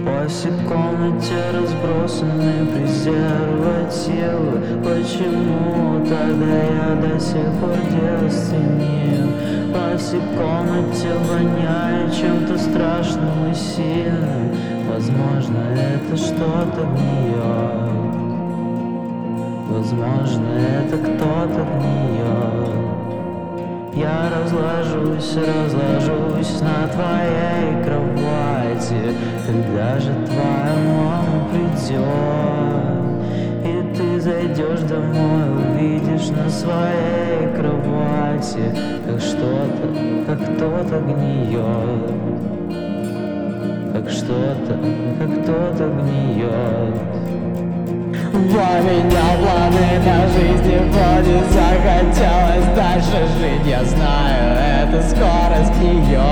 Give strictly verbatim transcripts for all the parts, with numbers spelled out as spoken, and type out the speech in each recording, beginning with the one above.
По всей комнате разбросаны презервативы. Почему тогда я до сих пор девственнее? По всей комнате воняет чем-то страшным и сильным. Возможно, это что-то гниет. Возможно, это кто-то гниет. Я разложусь, разложусь на твоей кровати. Когда же твоя мама придет, и ты зайдешь домой, увидишь на своей кровати, как что-то, как кто-то гниет, как что-то, как кто-то гниет. У меня планы на жизни вроде захотелось дальше жить. Я знаю, эта скорость гниет.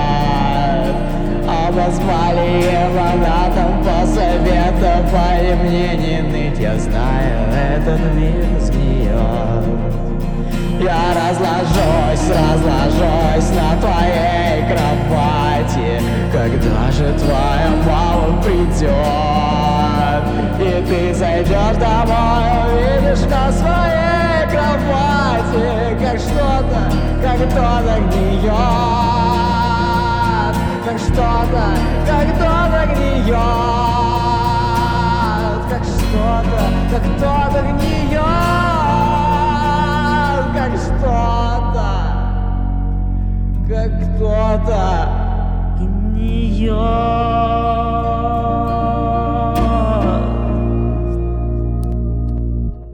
Обозвали фанатом, посоветовали мне не ныть. Я знаю, этот мир сгниет. Я разложусь, разложусь на твоей кровати. Когда же твоя мама придет, и ты зайдешь домой, увидишь на своей кровати, как что-то, как кто-то гниет, как что-то, как кто-то гниет, как что-то, как кто-то гниет.